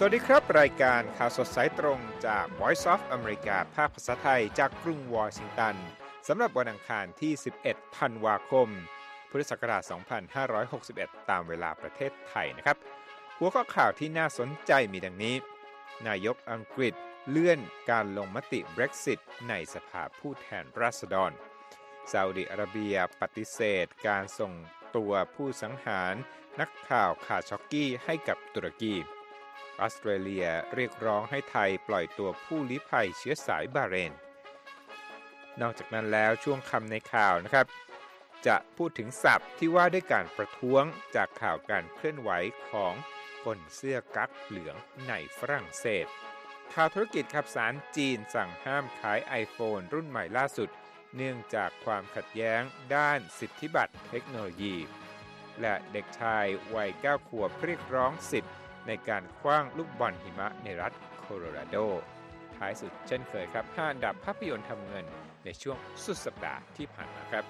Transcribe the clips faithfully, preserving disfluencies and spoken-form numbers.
วัสดีครับรายการข่าวสดสายตรงจาก Voice of America ภาคภาษาไทยจากกรุงวอชิงตันสำหรับวันอังคารที่สิบเอ็ดธันวาคมพุทธศักราชสองพันห้าร้อยหกสิบเอ็ดตามเวลาประเทศไทยนะครับหัวข้อข่าวที่น่าสนใจมีดังนี้นายกอังกฤษเลื่อนการลงมติ Brexit ในสภาผู้แทนราษฎรซาอุดิอาระเบียปฏิเสธการส่งตัวผู้สังหารนักข่าวคาช็อกกี้ให้กับตุรกีออสเตรเลียเรียกร้องให้ไทยปล่อยตัวผู้ลี้ภัยเชื้อสายบาห์เรนนอกจากนั้นแล้วช่วงคำในข่าวนะครับจะพูดถึงศัพท์ที่ว่าด้วยการประท้วงจากข่าวการเคลื่อนไหวของคนเสื้อกั๊กเหลืองในฝรั่งเศสข่าวธุรกิจครับศาลจีนสั่งห้ามขาย iPhone รุ่นใหม่ล่าสุดเนื่องจากความขัดแย้งด้านสิทธิบัตรเทคโนโลยีและเด็กชายวัยเก้าขวบเรียกร้องสิทธิ์ในการขว้างลูกบอลหิมะในรัฐโคโลราโดท้ายสุดเช่นเคยครับห้าอันดับภาพยนตร์ทำเงินในช่วงสุดสัปดาห์ที่ผ่านมาครับ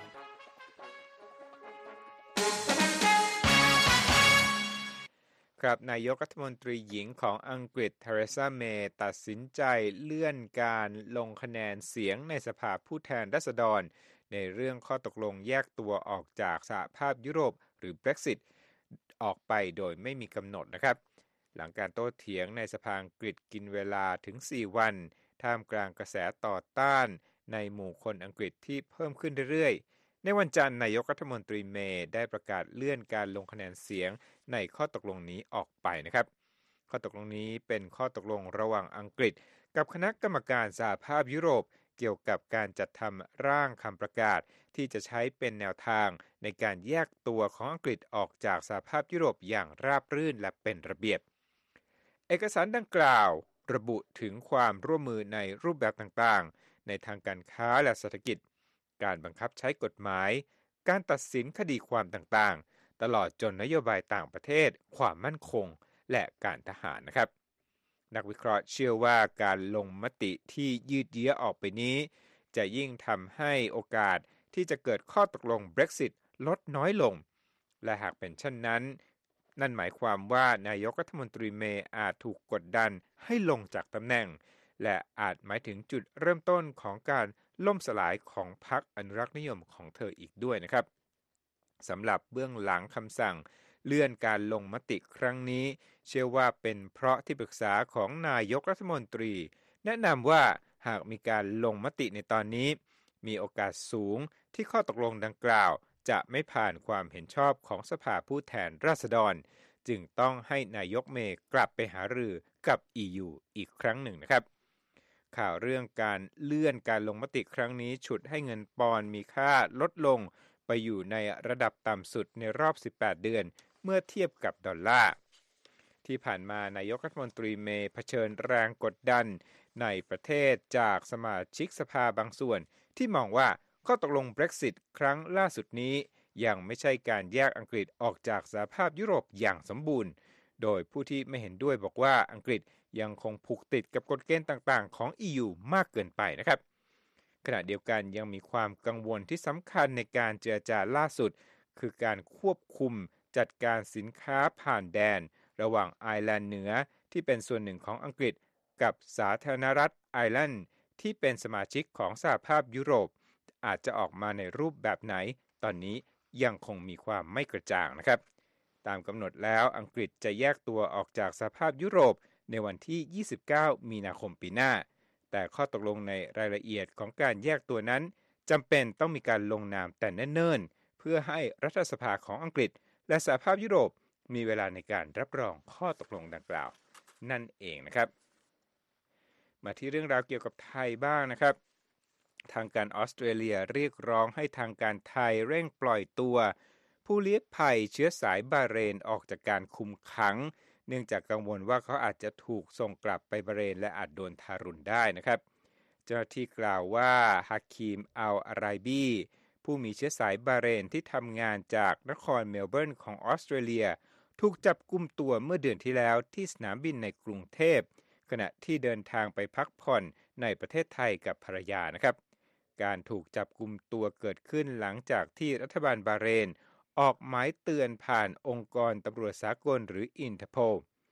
ครับนายกรัฐมนตรีหญิงของอังกฤษเทเรซาเมย์ตัดสินใจเลื่อนการลงคะแนนเสียงในสภาผู้แทนราษฎรในเรื่องข้อตกลงแยกตัวออกจากสหภาพยุโรปหรือ Brexit ออกไปโดยไม่มีกำหนดนะครับหลังการโต้เถียงในสภาอังกฤษกินเวลาถึงสี่วันท่ามกลางกระแสต่อต้านในหมู่คนอังกฤษที่เพิ่มขึ้นเรื่อยๆในวันจันทร์นายกรัฐมนตรีเมย์ได้ประกาศเลื่อนการลงคะแนนเสียงในข้อตกลงนี้ออกไปนะครับข้อตกลงนี้เป็นข้อตกลงระหว่างอังกฤษกับคณะกรรมการสหภาพยุโรปเกี่ยวกับการจัดทำร่างคำประกาศที่จะใช้เป็นแนวทางในการแยกตัวของอังกฤษออกจากสหภาพยุโรปอย่างราบรื่นและเป็นระเบียบเอกสารดังกล่าวระบุถึงความร่วมมือในรูปแบบต่างๆในทางการค้าและเศรษฐกิจการบังคับใช้กฎหมายการตัดสินคดีความต่างๆตลอดจนนโยบายต่างประเทศความมั่นคงและการทหารนะครับนักวิเคราะห์เชื่อว่าการลงมติที่ยืดเยื้อออกไปนี้จะยิ่งทำให้โอกาสที่จะเกิดข้อตกลง Brexit ลดน้อยลงและหากเป็นเช่นนั้นนั่นหมายความว่านายกรัฐมนตรีเมย์อาจถูกกดดันให้ลงจากตำแหน่งและอาจหมายถึงจุดเริ่มต้นของการล่มสลายของพรรคอนุรักษ์นิยมของเธออีกด้วยนะครับสำหรับเบื้องหลังคำสั่งเลื่อนการลงมติครั้งนี้เชื่อว่าเป็นเพราะที่ปรึกษาของนายกรัฐมนตรีแนะนำว่าหากมีการลงมติในตอนนี้มีโอกาสสูงที่ข้อตกลงดังกล่าวจะไม่ผ่านความเห็นชอบของสภาผู้แทนราษฎรจึงต้องให้นายกเมย์กลับไปหารือกับ อี ยู อีกครั้งหนึ่งนะครับข่าวเรื่องการเลื่อนการลงมติครั้งนี้ฉุดให้เงินปอนด์มีค่าลดลงไปอยู่ในระดับต่ำสุดในรอบสิบแปดเดือนเมื่อเทียบกับดอลลาร์ที่ผ่านมานายกรัฐมนตรีเมย์เผชิญแรงกดดันในประเทศจากสมาชิกสภาบางส่วนที่มองว่าข้อตกลง Brexit ครั้งล่าสุดนี้ยังไม่ใช่การแยกอังกฤษออกจากสหภาพยุโรปอย่างสมบูรณ์โดยผู้ที่ไม่เห็นด้วยบอกว่าอังกฤษยังคงผูกติดกับกฎเกณฑ์ต่างๆของ อี ยู มากเกินไปนะครับขณะเดียวกันยังมีความกังวลที่สำคัญในการเจรจาล่าสุดคือการควบคุมจัดการสินค้าผ่านแดนระหว่างไอร์แลนด์เหนือที่เป็นส่วนหนึ่งของอังกฤษกับสาธารณรัฐไอร์แลนด์ที่เป็นสมาชิกของสหภาพยุโรปอาจจะออกมาในรูปแบบไหนตอนนี้ยังคงมีความไม่กระจ่างนะครับตามกำหนดแล้วอังกฤษจะแยกตัวออกจากสหภาพยุโรปในวันที่ยี่สิบเก้ามีนาคมปีหน้าแต่ข้อตกลงในรายละเอียดของการแยกตัวนั้นจำเป็นต้องมีการลงนามแต่เนิ่นๆเพื่อให้รัฐสภาของอังกฤษและสหภาพยุโรปมีเวลาในการรับรองข้อตกลงดังกล่าวนั่นเองนะครับมาที่เรื่องราวเกี่ยวกับไทยบ้างนะครับทางการออสเตรเลียเรียกร้องให้ทางการไทยเร่งปล่อยตัวผู้ลี้ภัยเชื้อสายบาห์เรนออกจากการคุมขังเนื่องจากกังวลว่าเขาอาจจะถูกส่งกลับไปบาห์เรนและอาจโดนทารุณได้นะครับเจ้าหน้าที่กล่าวว่าฮาคิมอัลอาไรบีผู้มีเชื้อสายบาห์เรนที่ทำงานจากนครเมลเบิร์นของออสเตรเลียถูกจับกุมตัวเมื่อเดือนที่แล้วที่สนามบินในกรุงเทพขณะที่เดินทางไปพักผ่อนในประเทศไทยกับภรรยานะครับการถูกจับกุมตัวเกิดขึ้นหลังจากที่รัฐบาลบาห์เรนออกหมายเตือนผ่านองค์กรตำรวจสากลหรืออินเตอร์โพล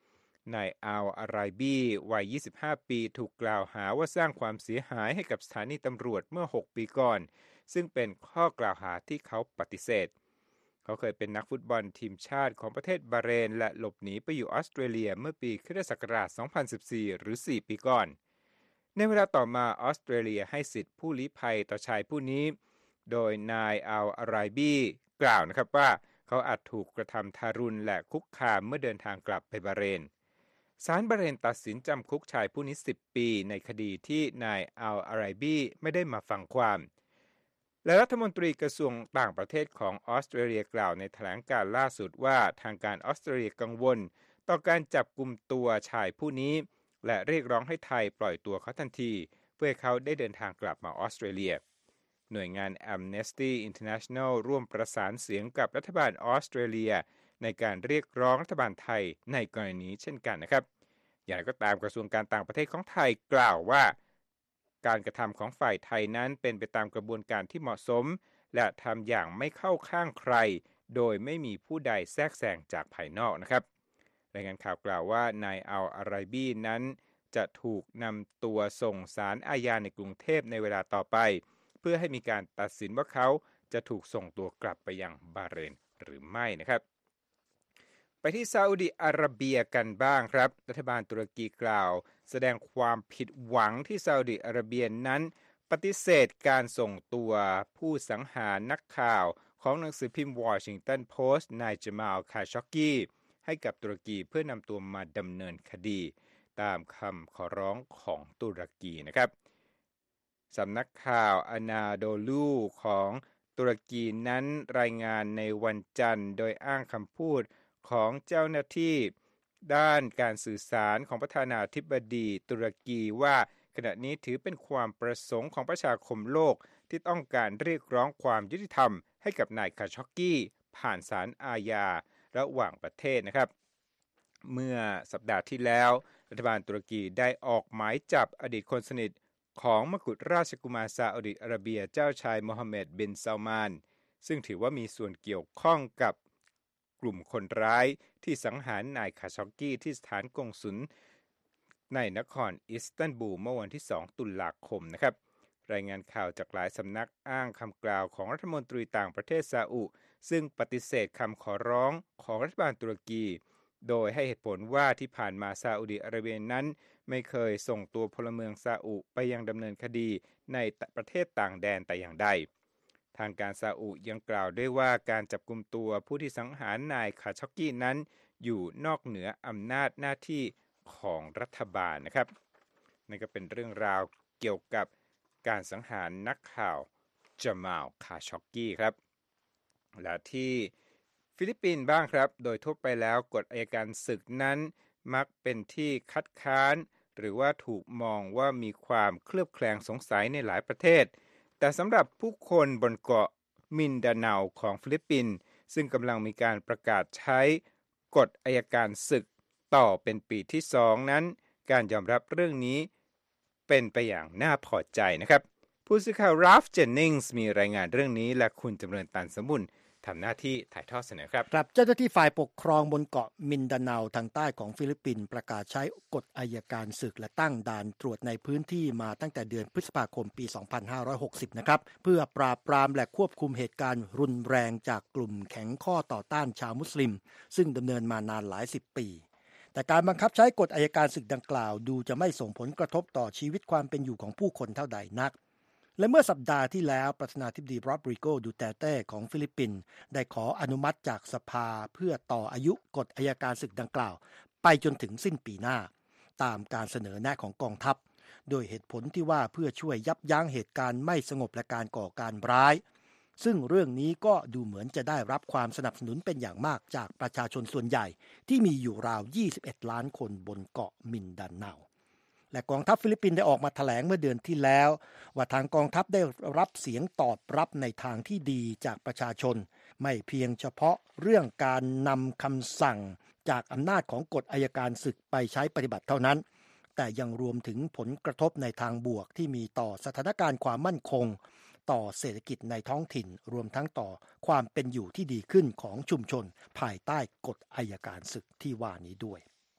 นายอัลอาไรบีวัยยี่สิบห้าปีถูกกล่าวหาว่าสร้างความเสียหายให้กับสถานีตำรวจเมื่อหกปีก่อนซึ่งเป็นข้อกล่าวหาที่เขาปฏิเสธเขาเคยเป็นนักฟุตบอลทีมชาติของประเทศบาห์เรนและหลบหนีไปอยู่ออสเตรเลียเมื่อปีค.ศ. สองพันสิบสี่หรือสี่ปีก่อนในเวลาต่อมาออสเตรเลียให้สิทธิผู้ลี้ภัยต่อชายผู้นี้โดยนายอัลอาไรบีกล่าวนะครับว่าเขาอาจถูกกระทำทารุณและคุกคามเมื่อเดินทางกลับไปบาห์เรนศาลบาห์เรนตัดสินจำคุกชายผู้นี้สิบปีในคดีที่นายอัลอาไรบีไม่ได้มาฟังความและรัฐมนตรีกระทรวงต่างประเทศของออสเตรเลียกล่าวในแถลงการณ์ล่าสุดว่าทางการออสเตรเลียกังวลต่อการจับกุมตัวชายผู้นี้และเรียกร้องให้ไทยปล่อยตัวเขาทันทีเพื่อให้เขาได้เดินทางกลับมาออสเตรเลียหน่วยงาน Amnesty International ร่วมประสานเสียงกับรัฐบาลออสเตรเลียในการเรียกร้องรัฐบาลไทยในกรณีนี้เช่นกันนะครับอย่างไรก็ตามกระทรวงการต่างประเทศของไทยกล่าวว่าการกระทำของฝ่ายไทยนั้นเป็นไปตามกระบวนการที่เหมาะสมและทำอย่างไม่เข้าข้างใครโดยไม่มีผู้ใดแทรกแซงจากภายนอกนะครับรายงานข่าวกล่าวว่านายอัลอาไรบีนั้นจะถูกนำตัวส่งศาลอาญาในกรุงเทพในเวลาต่อไปเพื่อให้มีการตัดสินว่าเขาจะถูกส่งตัวกลับไปยังบาห์เรนหรือไม่นะครับไปที่ซาอุดิอาระเบียกันบ้างครับรัฐบาลตุรกีกล่าวแสดงความผิดหวังที่ซาอุดิอาระเบียนั้นปฏิเสธการส่งตัวผู้สังหารนักข่าวของหนังสือพิมพ์วอชิงตันโพสต์นายจามาลคาชอกกีให้กับตุรกีเพื่อนำตัวมาดำเนินคดีตามคำขอร้องของตุรกีนะครับสำนักข่าวอานาโดลูของตุรกีนั้นรายงานในวันจันทร์โดยอ้างคำพูดของเจ้าหน้าที่ด้านการสื่อสารของประธานาธิบดีตุรกีว่าขณะนี้ถือเป็นความประสงค์ของประชาคมโลกที่ต้องการเรียกร้องความยุติธรรมให้กับนายคาชอกกีผ่านศาลอาญาระหว่างประเทศนะครับเมื่อสัปดาห์ที่แล้วรัฐบาลตุรกีได้ออกหมายจับอดีตคนสนิทของมกุฎราชกุมารซาอุดิอาระเบียเจ้าชายโมฮัมเหม็ดบินซาลมานซึ่งถือว่ามีส่วนเกี่ยวข้องกับกลุ่มคนร้ายที่สังหารนายคาชอกกีที่สถานกงสุลในนครอิสตันบูลเมื่อวันที่สองตุลาคมนะครับรายงานข่าวจากหลายสำนักอ้างคำกล่าวของรัฐมนตรีต่างประเทศซาอุซึ่งปฏิเสธคำขอร้องของรัฐบาลตุรกีโดยให้เหตุผลว่าที่ผ่านมาซาอุดิอาระเบียนั้นไม่เคยส่งตัวพลเมืองซาอุไปยังดำเนินคดีในประเทศต่างแดนแต่อย่างใดทางการซาอุยังกล่าวด้วยว่าการจับกุมตัวผู้ที่สังหารนายคาชอกกีนั้นอยู่นอกเหนืออำนาจหน้าที่ของรัฐบาลนะครับนั่นก็เป็นเรื่องราวเกี่ยวกับการสังหารนักข่าวจามาลคาชอกกีครับและที่ฟิลิปปินส์บ้างครับโดยทั่วไปแล้วกฎอัยการศึกนั้นมักเป็นที่คัดค้านหรือว่าถูกมองว่ามีความเคลือบแคลงสงสัยในหลายประเทศแต่สำหรับผู้คนบนเกาะมินดาเนาของฟิลิปปินส์ซึ่งกำลังมีการประกาศใช้กฎอัยการศึกต่อเป็นปีที่สองนั้นการยอมรับเรื่องนี้เป็นไปอย่างน่าพอใจนะครับผู้สื่อข่าวราฟเจนนิงส์มีรายงานเรื่องนี้และคุณจำเริญตันสมบุญทำหน้าที่ถ่ายทอดเสนอครับครับเจ้าหน้าที่ฝ่ายปกครองบนเกาะมินดาเนาทางใต้ของฟิลิปปินส์ประกาศใช้กฎอัยการศึกและตั้งด่านตรวจในพื้นที่มาตั้งแต่เดือนพฤษภาคมปีสองพันห้าร้อยหกสิบนะครับเพื่อปราบปรามและควบคุมเหตุการณ์รุนแรงจากกลุ่มแข็งข้อต่อต้านชาวมุสลิมซึ่งดำเนินมานานหลายสิบปีแต่การบังคับใช้กฎอัยการศึกดังกล่าวดูจะไม่ส่งผลกระทบต่อชีวิตความเป็นอยู่ของผู้คนเท่าใดนักและเมื่อสัปดาห์ที่แล้วประธานาธิบดีโรดริโก ดูเตเต้ของฟิลิปปินส์ได้ขออนุมัติจากสภาเพื่อต่ออายุกฎอัยการศึกดังกล่าวไปจนถึงสิ้นปีหน้าตามการเสนอแนะของกองทัพโดยเหตุผลที่ว่าเพื่อช่วยยับยั้งเหตุการณ์ไม่สงบและการก่อการร้ายซึ่งเรื่องนี้ก็ดูเหมือนจะได้รับความสนับสนุนเป็นอย่างมากจากประชาชนส่วนใหญ่ที่มีอยู่ราวยี่สิบเอ็ดล้านคนบนเกาะมินดาเนาและกองทัพฟิลิปปินส์ได้ออกมาแถลงเมื่อเดือนที่แล้วว่าทางกองทัพได้รับเสียงตอบรับในทางที่ดีจากประชาชนไม่เพียงเฉพาะเรื่องการนำคำสั่งจากอำนาจของกฎอัยการศึกไปใช้ปฏิบัติเท่านั้นแต่ยังรวมถึงผลกระทบในทางบวกที่มีต่อสถานการณ์ความมั่นคงต่อเศรษฐกิจในท้องถิ่นรวมทั้งต่อความเป็นอยู่ที่ดีขึ้นของชุมชนภายใต้กฎอัยการศึกที่ว่านี้ด้วย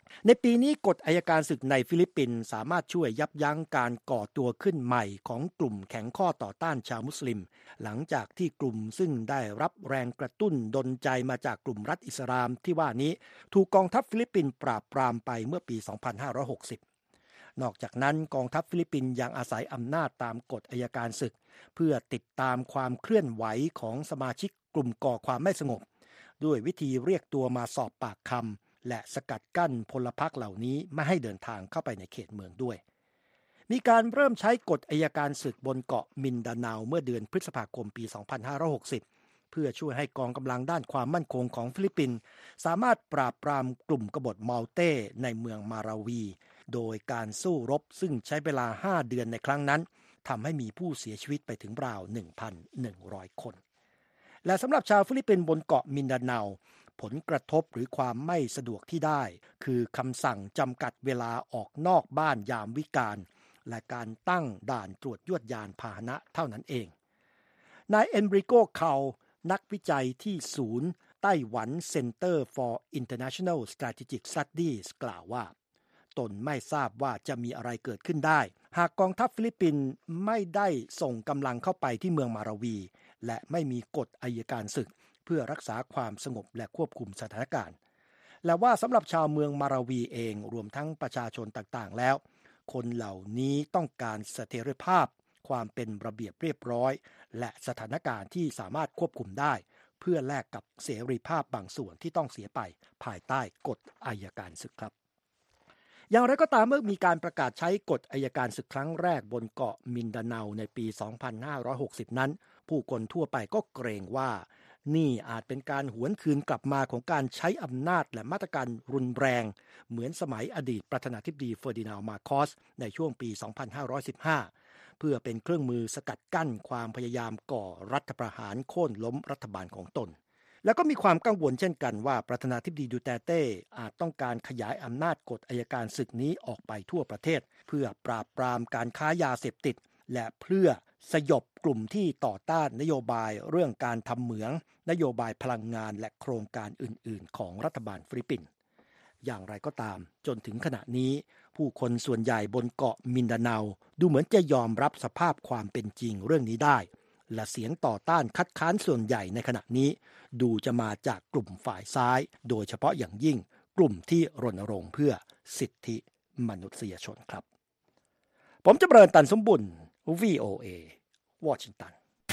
ในปีนี้กฎอัยการศึกในฟิลิปปินส์สามารถช่วยยับยั้งการก่อตัวขึ้นใหม่ของกลุ่มแข็งข้อต่อต้านชาวมุสลิมหลังจากที่กลุ่มซึ่งได้รับแรงกระตุ้นดลใจมาจากกลุ่มรัฐอิสลามที่ว่านี้ถูกกองทัพฟิลิปปินส์ปราบปรามไปเมื่อปี สองพันห้าร้อยหกสิบ นอกจากนั้นกองทัพฟิลิปปินส์ยังอาศัยอำนาจตามกฎอัยการศึกเพื่อติดตามความเคลื่อนไหวของสมาชิกกลุ่มก่อความไม่สงบด้วยวิธีเรียกตัวมาสอบปากคำและสกัดกั้นพลพรรคเหล่านี้ไม่ให้เดินทางเข้าไปในเขตเมืองด้วยมีการเริ่มใช้กฎอัยการศึกบนเกาะมินดาเนาเมื่อเดือนพฤษภาคมปี สองพันห้าร้อยหกสิบ เพื่อช่วยให้กองกำลังด้านความมั่นคงของฟิลิปปินส์สามารถปราบปรามกลุ่มกบฏมัลเต้ในเมืองมาราวีโดยการสู้รบซึ่งใช้เวลาห้าเดือนในครั้งนั้นทำให้มีผู้เสียชีวิตไปถึงราว หนึ่งพันหนึ่งร้อย คนและสำหรับชาวฟิลิปปินส์บนเกาะมินดาเนาผลกระทบหรือความไม่สะดวกที่ได้คือคำสั่งจำกัดเวลาออกนอกบ้านยามวิกาลและการตั้งด่านตรวจยวดยานพาหนะเท่านั้นเองนายเอนริโกคาลนักวิจัยที่ศูนย์ไต้หวัน Center for International Strategic Studies กล่าวว่าตนไม่ทราบว่าจะมีอะไรเกิดขึ้นได้หากกองทัพฟิลิปปินส์ไม่ได้ส่งกำลังเข้าไปที่เมืองมาราวีและไม่มีกฎอัยการศึกเพื่อรักษาความสงบและควบคุมสถานการณ์และว่าสำหรับชาวเมืองมาราวีเองรวมทั้งประชาชนต่างๆแล้วคนเหล่านี้ต้องการเสถียรภาพความเป็นระเบียบเรียบร้อยและสถานการณ์ที่สามารถควบคุมได้เพื่อแลกกับเสรีภาพบางส่วนที่ต้องเสียไปภายใต้กฎอัยการศึกครับอย่างไรก็ตามเมื่อมีการประกาศใช้กฎอัยการศึกครั้งแรกบนเกาะมินดาเนาในปี สองพันห้าร้อยหกสิบ นั้นผู้คนทั่วไปก็เกรงว่านี่อาจเป็นการหวนคืนกลับมาของการใช้อำนาจและมาตรการรุนแรงเหมือนสมัยอดีตประธานาธิบดีเฟอร์ดินานด์ มาร์โคสในช่วงปี สองพันห้าร้อยสิบห้า เพื่อเป็นเครื่องมือสกัดกั้นความพยายามก่อรัฐประหารโค่นล้มรัฐบาลของตนแล้วก็มีความกังวลเช่นกันว่าประธานาธิบดีดูเตเต้อาจต้องการขยายอำนาจกฎอัยการศึกนี้ออกไปทั่วประเทศเพื่อปราบปรามการค้ายาเสพติดและเพื่อสยบกลุ่มที่ต่อต้านนโยบายเรื่องการทำเหมืองนโยบายพลังงานและโครงการอื่นๆของรัฐบาลฟิลิปปินส์อย่างไรก็ตามจนถึงขณะนี้ผู้คนส่วนใหญ่บนเกาะมินดาเนาดูเหมือนจะยอมรับสภาพความเป็นจริงเรื่องนี้ได้และเสียงต่อต้านคัดค้านส่วนใหญ่ในขณะนี้ดูจะมาจากกลุ่มฝ่ายซ้ายโดยเฉพาะอย่างยิ่งกลุ่มที่รณรงค์เพื่อสิทธิมนุษยชนครับผมจำเริญตันสมบุญ วี โอ เอ วอชิงตัน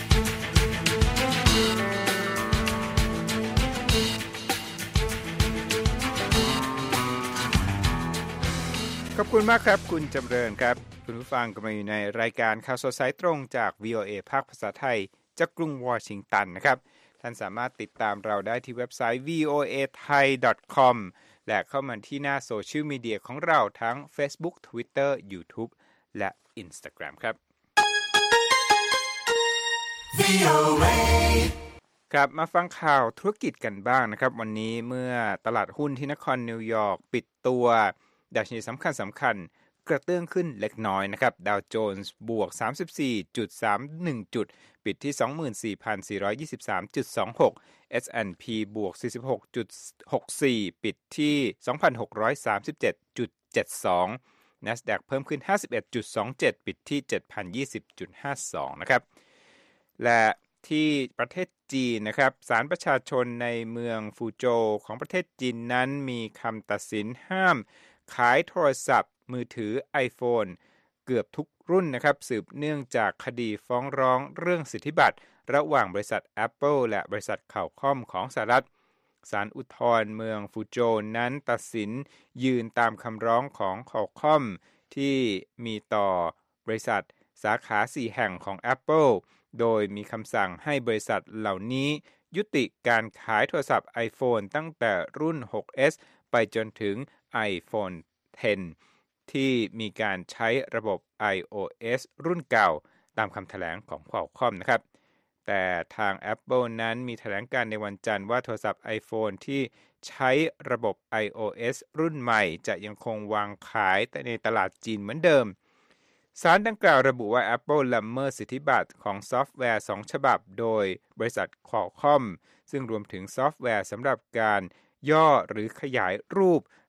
ขอบคุณมากครับคุณจำเริญครับคุณผู้ฟังกำลังอยู่ในรายการข่าวสดสายตรงจาก วี โอ เอ ภาคภาษาไทยจากกรุงวอชิงตันนะครับท่านสามารถติดตามเราได้ที่เว็บไซต์ วี โอ เอ ไทย ดอท คอม และเข้ามาที่หน้าโซเชียลมีเดียของเราทั้ง Facebook Twitter YouTube และ Instagram ครับ วี โอ เอ ครับมาฟังข่าวธุรกิจกันบ้างนะครับวันนี้เมื่อตลาดหุ้นที่นครนิวยอร์กปิดตัวดัชนีสำคัญสำคัญกระเตื้องขึ้นเล็กน้อยนะครับดาวโจนส์บวก สามสิบสี่จุดสามหนึ่ง จุดปิดที่ สองหมื่นสี่พันสี่ร้อยยี่สิบสามจุดสองหก เอส แอนด์ พี บวก สี่สิบหกจุดหกสี่ ปิดที่ สองพันหกร้อยสามสิบเจ็ดจุดเจ็ดสอง NASDAQ เพิ่มขึ้น ห้าสิบเอ็ดจุดสองเจ็ด ปิดที่ เจ็ดพันยี่สิบจุดห้าสอง นะครับและที่ประเทศจีนนะครับศาลประชาชนในเมืองฟูโจวของประเทศจีนนั้นมีคำตัดสินห้ามขายโทรศัพท์มือถือ iPhone เกือบทุกรุ่นนะครับสืบเนื่องจากคดีฟ้องร้องเรื่องสิทธิบัตรระหว่างบริษัท Apple และบริษัทข่าวค่อมของสหรัฐศาลอุทธรณ์เมืองฟูโจวนั้นตัดสินยืนตามคำร้องของข่าวค่อมที่มีต่อบริษัทสาขาสี่แห่งของ Apple โดยมีคำสั่งให้บริษัทเหล่านี้ยุติการขายโทรศัพท์ iPhone ตั้งแต่รุ่น ซิกส์ เอส ไปจนถึง iPhone เท็น ที่มีการใช้ระบบ iOS รุ่นเก่าตามคำแถลงของ Qualcomm นะครับแต่ทาง Apple นั้นมีแถลงการในวันจันทร์ว่าโทรศัพท์ iPhone ที่ใช้ระบบ iOS รุ่นใหม่จะยังคงวางขายแต่ในตลาดจีนเหมือนเดิมศาลดังกล่าวระบุว่า Apple ละเมิดสิทธิบัตรของซอฟต์แวร์สองฉบับโดยบริษัท Qualcomm ซึ่งรวมถึงซอฟต์แวร์สำหรับการย่อหรือขยายรูป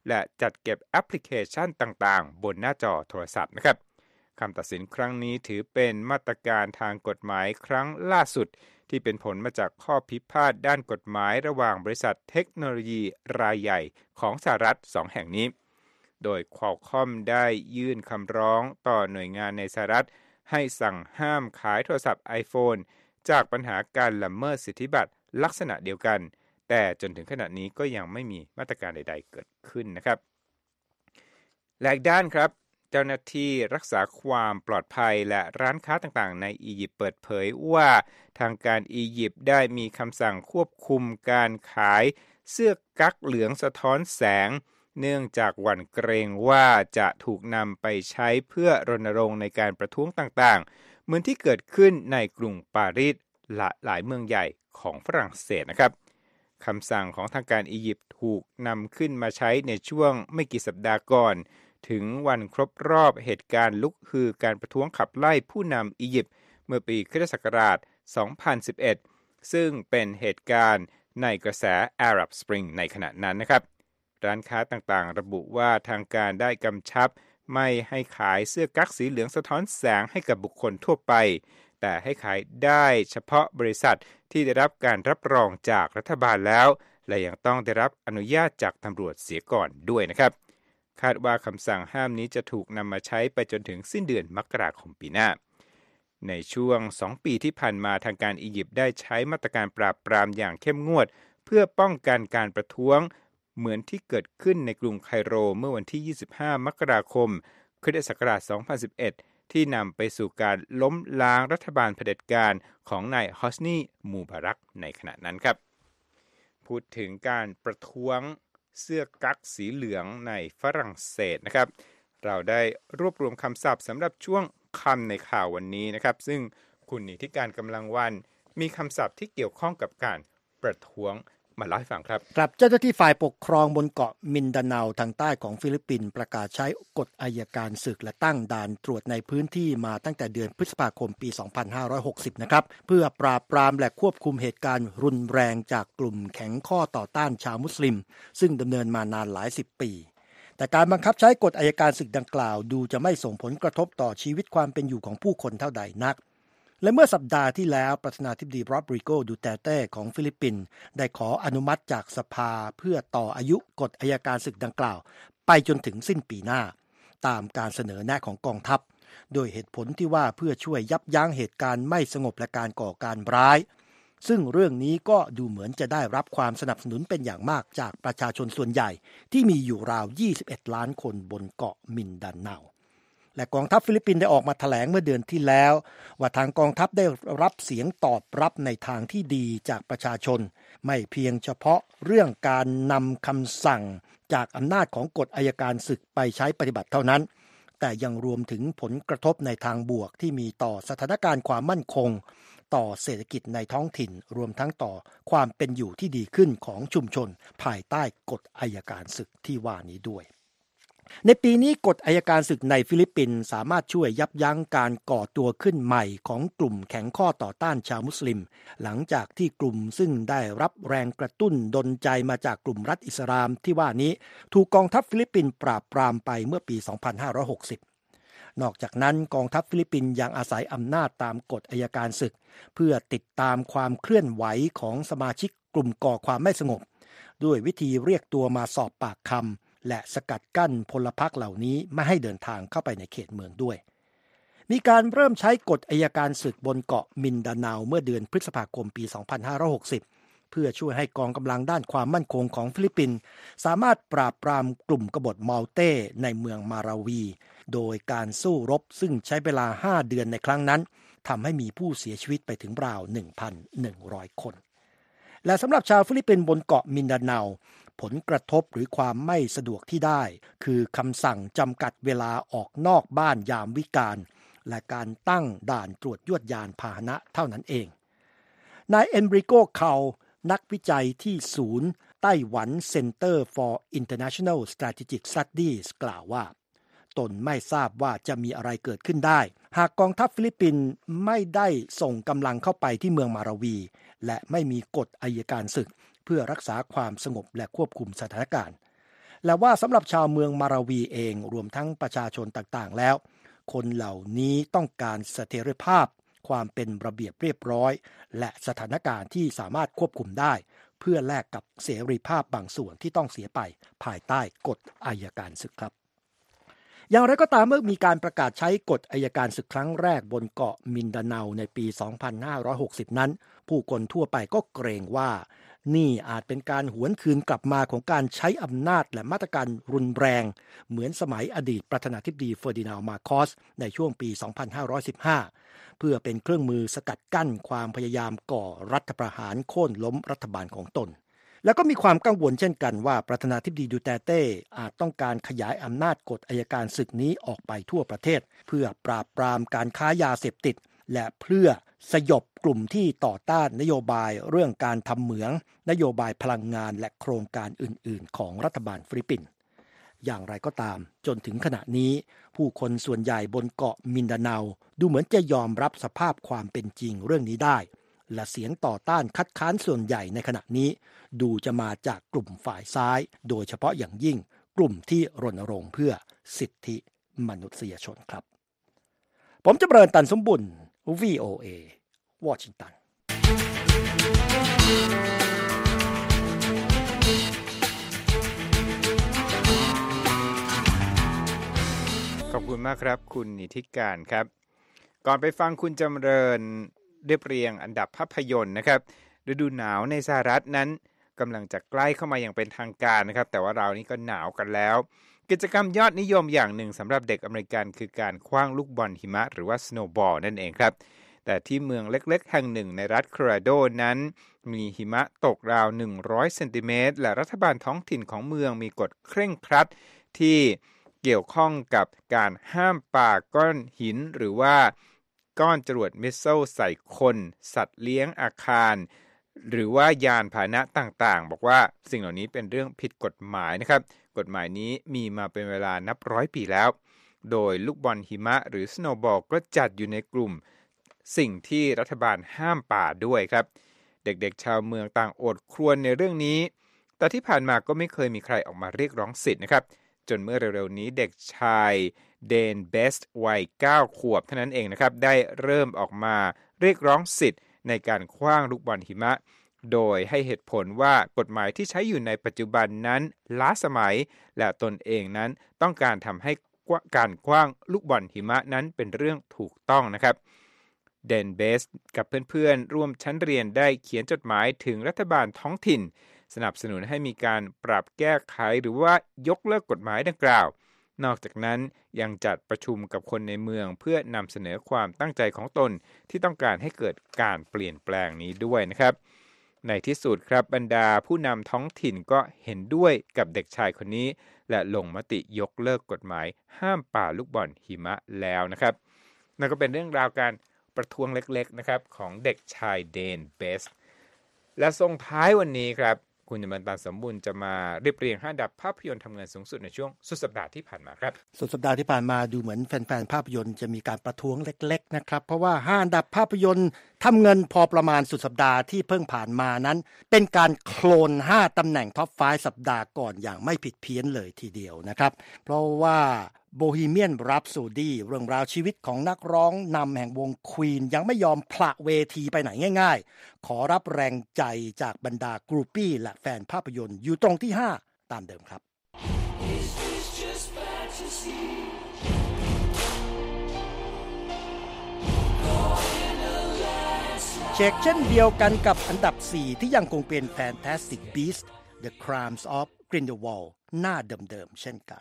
และจัดเก็บแอปพลิเคชันต่างๆบนหน้าจอโทรศัพท์นะครับคำตัดสินครั้งนี้ถือเป็นมาตรการทางกฎหมายครั้งล่าสุดที่เป็นผลมาจากข้อพิพาทด้านกฎหมายระหว่างบริษัทเทคโนโลยีรายใหญ่ของสหรัฐสองแห่งนี้โดย Qualcomm ได้ยื่นคำร้องต่อหน่วยงานในสหรัฐให้สั่งห้ามขายโทรศัพท์ iPhone จากปัญหาการละเมิดสิทธิบัตรลักษณะเดียวกันแต่จนถึงขณะนี้ก็ยังไม่มีมาตรการใดๆเกิดขึ้นนะครับและอีกด้านครับเจ้าหน้าที่รักษาความปลอดภัยและร้านค้าต่างๆในอียิปต์เปิดเผยว่าทางการอียิปต์ได้มีคำสั่งควบคุมการขายเสื้อกั๊กเหลืองสะท้อนแสงเนื่องจากหวั่นเกรงว่าจะถูกนำไปใช้เพื่อรณรงค์ในการประท้วงต่างๆเหมือนที่เกิดขึ้นในกรุงปารีสและหลายเมืองใหญ่ของฝรั่งเศสนะครับคำสั่งของทางการอียิปต์ถูกนำขึ้นมาใช้ในช่วงไม่กี่สัปดาห์ก่อนถึงวันครบรอบเหตุการณ์ลุกฮือการประท้วงขับไล่ผู้นำอียิปต์เมื่อปีคริสตศักราชสองพันสิบเอ็ดซึ่งเป็นเหตุการณ์ในกระแส Arab Spring ในขณะนั้นนะครับร้านค้าต่างๆระบุว่าทางการได้กำชับไม่ให้ขายเสื้อกั๊กสีเหลืองสะท้อนแสงให้กับบุคคลทั่วไปแต่ให้ขายได้เฉพาะบริษัทที่ได้รับการรับรองจากรัฐบาลแล้วและยังต้องได้รับอนุญาตจากตำรวจเสียก่อนด้วยนะครับคาดว่าคำสั่งห้ามนี้จะถูกนำมาใช้ไปจนถึงสิ้นเดือนมกราคมปีหน้าในช่วงสองปีที่ผ่านมาทางการอียิปต์ได้ใช้มาตรการปราบปรามอย่างเข้มงวดเพื่อป้องกันการประท้วงเหมือนที่เกิดขึ้นในกรุงไคโรเมื่อวันที่ยี่สิบห้ามกราคมคริสตศักราชสองพันสิบเอ็ดที่นำไปสู่การล้มล้างรัฐบาลเผด็จการของนายฮอสนีมูบารักในขณะนั้นครับพูดถึงการประท้วงเสื้อกั๊กสีเหลืองในฝรั่งเศสนะครับเราได้รวบรวมคำศัพท์สำหรับช่วงคำในข่าววันนี้นะครับซึ่งคุณนิติการกำลังวันมีคำศัพท์ที่เกี่ยวข้องกับการประท้วงมาเล่าให้ฟังครับครับเจ้าหน้าที่ฝ่ายปกครองบนเกาะมินดาเนาทางใต้ของฟิลิปปินส์ประกาศใช้กฎอัยการศึกและตั้งด่านตรวจในพื้นที่มาตั้งแต่เดือนพฤษภาคมปีสองพันห้าร้อยหกสิบนะครับเพื่อปราบปรามและควบคุมเหตุการณ์รุนแรงจากกลุ่มแข็งข้อต่อต้านชาวมุสลิมซึ่งดำเนินมานานหลายสิบปีแต่การบังคับใช้กฎอัยการศึกดังกล่าวดูจะไม่ส่งผลกระทบต่อชีวิตความเป็นอยู่ของผู้คนเท่าใดนักและเมื่อสัปดาห์ที่แล้วประธานาธิบดีโรดริโก ดูเตเต้ของฟิลิปปินส์ได้ขออนุมัติจากสภาเพื่อต่ออายุกฎอัยการศึกดังกล่าวไปจนถึงสิ้นปีหน้าตามการเสนอแนะของกองทัพโดยเหตุผลที่ว่าเพื่อช่วยยับยั้งเหตุการณ์ไม่สงบและการก่อการร้ายซึ่งเรื่องนี้ก็ดูเหมือนจะได้รับความสนับสนุนเป็นอย่างมากจากประชาชนส่วนใหญ่ที่มีอยู่ราวยี่สิบเอ็ดล้านคนบนเกาะมินดาเนาและกองทัพฟิลิปปินส์ได้ออกมาแถลงเมื่อเดือนที่แล้วว่าทางกองทัพได้รับเสียงตอบรับในทางที่ดีจากประชาชนไม่เพียงเฉพาะเรื่องการนำคำสั่งจากอำนาจของกฎอัยการศึกไปใช้ปฏิบัติเท่านั้นแต่ยังรวมถึงผลกระทบในทางบวกที่มีต่อสถานการณ์ความมั่นคงต่อเศรษฐกิจในท้องถิ่นรวมทั้งต่อความเป็นอยู่ที่ดีขึ้นของชุมชนภายใต้กฎอัยการศึกที่ว่านี้ด้วยในปีนี้กฎอัยการศึกในฟิลิปปินส์สามารถช่วยยับยั้งการก่อตัวขึ้นใหม่ของกลุ่มแข็งข้อต่อต้านชาวมุสลิมหลังจากที่กลุ่มซึ่งได้รับแรงกระตุ้นดลใจมาจากกลุ่มรัฐอิสลามที่ว่านี้ถูกกองทัพฟิลิปปินส์ปราบปรามไปเมื่อปีสองพันห้าร้อยหกสิบนอกจากนั้นกองทัพฟิลิปปินส์ยังอาศัยอำนาจตามกฎอัยการศึกเพื่อติดตามความเคลื่อนไหวของสมาชิกกลุ่มก่อความไม่สงบด้วยวิธีเรียกตัวมาสอบปากคำและสกัดกั้นพลพรรคเหล่านี้ไม่ให้เดินทางเข้าไปในเขตเมืองด้วยมีการเริ่มใช้กฎอัยการศึกบนเกาะมินดาเนาเมื่อเดือนพฤษภาคมปีสองพันห้าร้อยหกสิบเพื่อช่วยให้กองกำลังด้านความมั่นคงของฟิลิปปินส์สามารถปราบปรามกลุ่มกบฏมัลเต้ในเมืองมาราวีโดยการสู้รบซึ่งใช้เวลาห้าเดือนในครั้งนั้นทำให้มีผู้เสียชีวิตไปถึงราว หนึ่งพันหนึ่งร้อย คนและสำหรับชาวฟิลิปปินส์บนเกาะมินดาเนาผลกระทบหรือความไม่สะดวกที่ได้คือคำสั่งจำกัดเวลาออกนอกบ้านยามวิกาลและการตั้งด่านตรวจยวดยานพาหนะเท่านั้นเองนายเอนริโก คาลนักวิจัยที่ศูนย์ไต้หวัน Center for International Strategic Studies กล่าวว่าตนไม่ทราบว่าจะมีอะไรเกิดขึ้นได้หากกองทัพฟิลิปปินส์ไม่ได้ส่งกำลังเข้าไปที่เมืองมาราวีและไม่มีกฎอัยการศึกเพื่อรักษาความสงบและควบคุมสถานการณ์และว่าสำหรับชาวเมืองมาราวีเองรวมทั้งประชาชนต่างๆแล้วคนเหล่านี้ต้องการเสถียรภาพความเป็นระเบียบเรียบร้อยและสถานการณ์ที่สามารถควบคุมได้เพื่อแลกกับเสรีภาพบางส่วนที่ต้องเสียไปภายใต้กฎอัยการศึกครับอย่างไรก็ตามเมื่อมีการประกาศใช้กฎอัยการศึกครั้งแรกบนเกาะมินดาเนาในปี สองพันห้าร้อยหกสิบ นั้นผู้คนทั่วไปก็เกรงว่านี่อาจเป็นการหวนคืนกลับมาของการใช้อำนาจและมาตรการรุนแรงเหมือนสมัยอดีตประธานาธิบดีเฟอร์ดินานด์ มาโคสในช่วงปี สองพันห้าร้อยสิบห้า เพื่อเป็นเครื่องมือสกัดกั้นความพยายามก่อรัฐประหารโค่นล้มรัฐบาลของตนแล้วก็มีความกังวลเช่นกันว่าประธานาธิบดีดูเตเต้อาจต้องการขยายอำนาจกฎอัยการศึกนี้ออกไปทั่วประเทศเพื่อปราบปรามการค้ายาเสพติดและเพื่อสยบกลุ่มที่ต่อต้านนโยบายเรื่องการทำเหมืองนโยบายพลังงานและโครงการอื่นๆของรัฐบาลฟิลิปปินส์อย่างไรก็ตามจนถึงขณะนี้ผู้คนส่วนใหญ่บนเกาะมินดาเนาดูเหมือนจะยอมรับสภาพความเป็นจริงเรื่องนี้ได้และเสียงต่อต้านคัดค้านส่วนใหญ่ในขณะนี้ดูจะมาจากกลุ่มฝ่ายซ้ายโดยเฉพาะอย่างยิ่งกลุ่มที่รณรงค์เพื่อสิทธิมนุษยชนครับผมจะเริญตันสมบุญ วี โอ เอ วอชิงตันขอบคุณมากครับคุณนิติการครับก่อนไปฟังคุณจำเริญเรียบเรียงอันดับภาพยนตร์นะครับฤดูหนาวในสหรัฐนั้นกำลังจะใกล้เข้ามาอย่างเป็นทางการนะครับแต่ว่าเรานี่ก็หนาวกันแล้วกิจกรรมยอดนิยมอย่างหนึ่งสำหรับเด็กอเมริกันคือการขว้างลูกบอลหิมะหรือว่าสโนว์บอลนั่นเองครับแต่ที่เมืองเล็กๆแห่งหนึ่งในรัฐโคโลราโดนั้นมีหิมะตกราวหนึ่งร้อยเซนติเมตรและรัฐบาลท้องถิ่นของเมืองมีกฎเคร่งครัดที่เกี่ยวข้องกับการห้ามปาก้อนหินหรือว่าก้อนจรวดมิสไซล์ใส่คนสัตว์เลี้ยงอาคารหรือว่ายานพาหนะต่างๆบอกว่าสิ่งเหล่านี้เป็นเรื่องผิดกฎหมายนะครับกฎหมายนี้มีมาเป็นเวลานับร้อยปีแล้วโดยลูกบอลหิมะหรือสโนว์บอลก็จัดอยู่ในกลุ่มสิ่งที่รัฐบาลห้ามป่าด้วยครับเด็กๆชาวเมืองต่างโอดครวญในเรื่องนี้แต่ที่ผ่านมาก็ไม่เคยมีใครออกมาเรียกร้องสิทธิ์นะครับจนเมื่อเร็วๆนี้เด็กชายเดนเบสต์วัยเก้าขวบเท่านั้นเองนะครับได้เริ่มออกมาเรียกร้องสิทธิ์ในการขว้างลูกบอลหิมะโดยให้เหตุผลว่ากฎหมายที่ใช้อยู่ในปัจจุบันนั้นล้าสมัยและตนเองนั้นต้องการทำให้การขว้างลูกบอลหิมะนั้นเป็นเรื่องถูกต้องนะครับเดนเบสกับเพื่อนๆร่วมชั้นเรียนได้เขียนจดหมายถึงรัฐบาลท้องถิ่นสนับสนุนให้มีการปรับแก้ไขหรือว่ายกเลิกกฎหมายดังกล่าวนอกจากนั้นยังจัดประชุมกับคนในเมืองเพื่อนำเสนอความตั้งใจของตนที่ต้องการให้เกิดการเปลี่ยนแปลงนี้ด้วยนะครับในที่สุดครับบรรดาผู้นำท้องถิ่นก็เห็นด้วยกับเด็กชายคนนี้และลงมติยกเลิกกฎหมายห้ามป่าลูกบอลหิมะแล้วนะครับนั่นก็เป็นเรื่องราวการประท้วงเล็กๆนะครับของเด็กชายเดนเบสและส่งท้ายวันนี้ครับคุณจำเริญตันสมบูรณ์จะมาเรียบเรียงห้าอันดับภาพยนตร์ทำเงินสูงสุดในช่วงสุดสัปดาห์ที่ผ่านมาครับสุดสัปดาห์ที่ผ่านมาดูเหมือนแฟนๆภาพยนตร์จะมีการประท้วงเล็กๆนะครับเพราะว่าห้าอันดับภาพยนตร์ทำเงินพอประมาณสุดสัปดาห์ที่เพิ่งผ่านมานั้นเป็นการโคลนห้าตำแหน่งท็อปไฟว์สัปดาห์ก่อนอย่างไม่ผิดเพี้ยนเลยทีเดียวนะครับเพราะว่าBohemian Rhapsody เรื่องราวชีวิตของนักร้องนำแห่งวง Queen ยังไม่ยอมผละเวทีไปไหนง่ายๆขอรับแรงใจจากบรรดากรูปี้และแฟนภาพยนตร์อยู่ตรงที่ห้าตามเดิมครับเช็คเช่นเดียวกันกับอันดับสี่ที่ยังคงเป็น Fantastic Beasts: The Crimes of Grindelwald หน้าเดิมๆเช่นกัน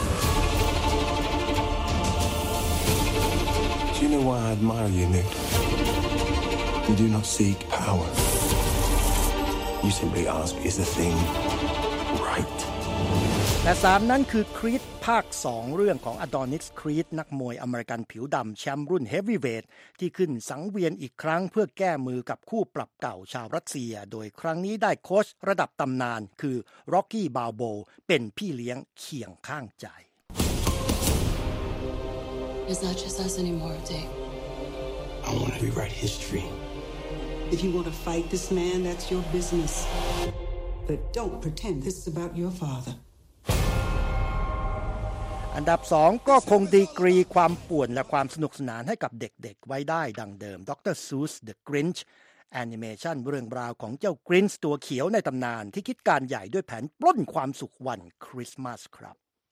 Do you know why I admire you, Newt? You do not seek power. You simply ask, is the thing right? และสามนั้นคือครีดภาคสองเรื่องของอดอนิสครีดนักมวยอเมริกันผิวดำแชมป์รุ่นเฮฟวีเวทที่ขึ้นสังเวียนอีกครั้งเพื่อแก้มือกับคู่ปรับเก่าชาวรัสเซียโดยครั้งนี้ได้โค้ชระดับตำนานคือร็อกกี้บาลโบเป็นพี่เลี้ยงเคียงข้างใจ It's not just us anymore, Dick. I want to rewrite history. If you want to fight this man, that's your business. But don't pretend this is about your father. อันดับสองก็คงดีกรีความป่วนและความสนุกสนานให้กับเด็กๆไว้ได้ดังเดิม ด็อกเตอร์ Seuss The Grinch แอนิเมชันเรื่องราวของเจ้ากรินช์ตัวเขียวในตำนานที่คิดการใหญ่ด้วยแผนปล้นความสุขวันคริสต์มาสครับ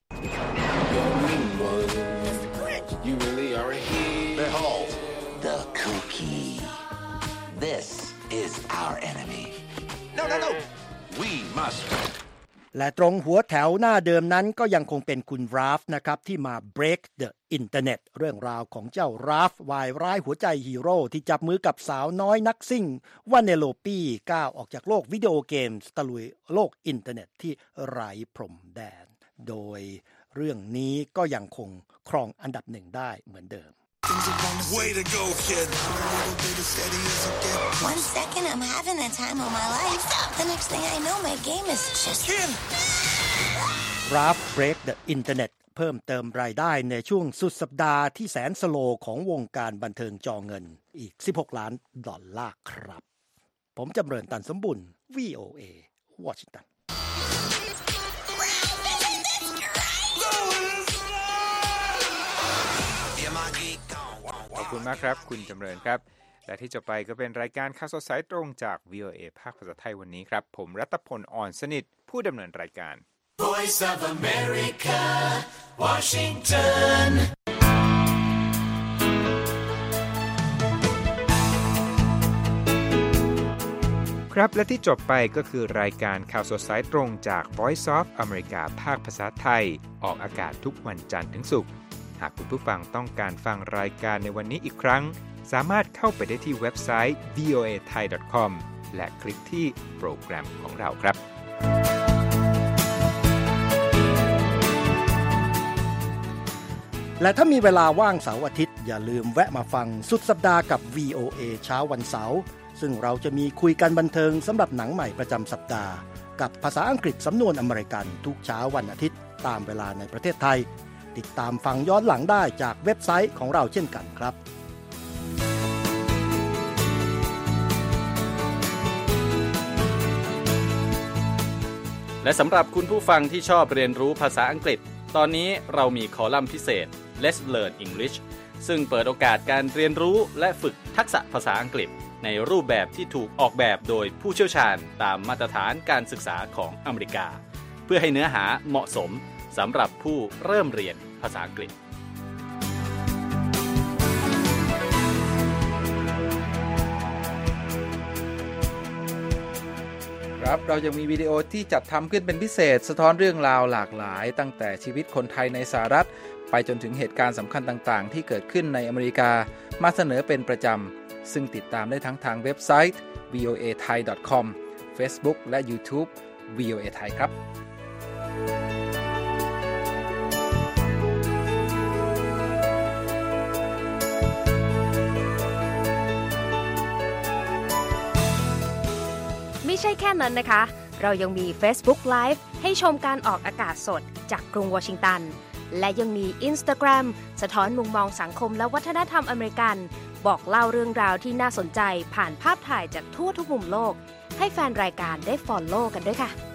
You really are a hero. Behold, the cookie. This is our enemy. No, no, no. We must. และตรงหัวแถวหน้าเดิมนั้นก็ยังคงเป็นคุณราฟนะครับที่มา break the internet เรื่องราวของเจ้าราฟวายร้ายหัวใจฮีโร่ที่จับมือกับสาวน้อยนักซิ่งวาเนโลปี้ก้าวออกจากโลกวิดีโอเกมตะลุยโลกอินเทอร์เน็ตที่ไร้พรมแดนโดยเรื่องนี้ก็ยังคงครองอันดับหนึ่งได้เหมือนเดิม Way to go, kid. One second I'm having the time of my life. The next thing I know, my game is just... Kid! Ralph Break the Internet เพิ่มเติมรายได้ในช่วงสุดสัปดาห์ที่แสนสโลว์ของวงการบันเทิงจอเงินอีกสิบหกล้านดอลลาร์ครับผมจำเริญตันสมบุญ วี โอ เอ วอชิงตันขอบคุณมากครับคุณจำเริญครับและที่จบไปก็เป็นรายการข่าวสดสายตรงจาก วี โอ เอ ภาคภาษาไทยวันนี้ครับผมรัตพล อ่อนสนิทผู้ดำเนินรายการ Voice of America Washington ครับและที่จบไปก็คือรายการข่าวสดสายตรงจาก Voice of America ภาคภาษาไทยออกอากาศทุกวันจันทร์ถึงศุกร์หากคุณผู้ฟังต้องการฟังรายการในวันนี้อีกครั้งสามารถเข้าไปได้ที่เว็บไซต์ วี โอ เอ ไทย ดอท คอม และคลิกที่โปรแกรมของเราครับและถ้ามีเวลาว่างเสาร์อาทิตย์อย่าลืมแวะมาฟังสุดสัปดาห์กับ วี โอ เอ เช้าวันเสาร์ซึ่งเราจะมีคุยกันบันเทิงสำหรับหนังใหม่ประจำสัปดาห์กับภาษาอังกฤษสำนวนอเมริกันทุกเช้าวันอาทิตย์ตามเวลาในประเทศไทยติดตามฟังย้อนหลังได้จากเว็บไซต์ของเราเช่นกันครับและสำหรับคุณผู้ฟังที่ชอบเรียนรู้ภาษาอังกฤษตอนนี้เรามีคอลัมน์พิเศษ Let's Learn English ซึ่งเปิดโอกาสการเรียนรู้และฝึกทักษะภาษาอังกฤษในรูปแบบที่ถูกออกแบบโดยผู้เชี่ยวชาญตามมาตรฐานการศึกษาของอเมริกาเพื่อให้เนื้อหาเหมาะสมสำหรับผู้เริ่มเรียนภาษาอังกฤษครับเรายังมีวิดีโอที่จัดทำขึ้นเป็นพิเศษสะท้อนเรื่องราวหลากหลายตั้งแต่ชีวิตคนไทยในสหรัฐไปจนถึงเหตุการณ์สำคัญต่างๆที่เกิดขึ้นในอเมริกามาเสนอเป็นประจำซึ่งติดตามได้ทั้งทางเว็บไซต์ วี โอ เอ ไทย ดอท คอม Facebook และ YouTube วี โอ เอ ไทยครับไม่ใช่แค่นั้นนะคะเรายังมี Facebook Live ให้ชมการออกอากาศสดจากกรุงวอชิงตันและยังมี Instagram สะท้อนมุมมองสังคมและวัฒนธรรมอเมริกันบอกเล่าเรื่องราวที่น่าสนใจผ่านภาพถ่ายจากทั่วทุกมุมโลกให้แฟนรายการได้ follow กันด้วยค่ะ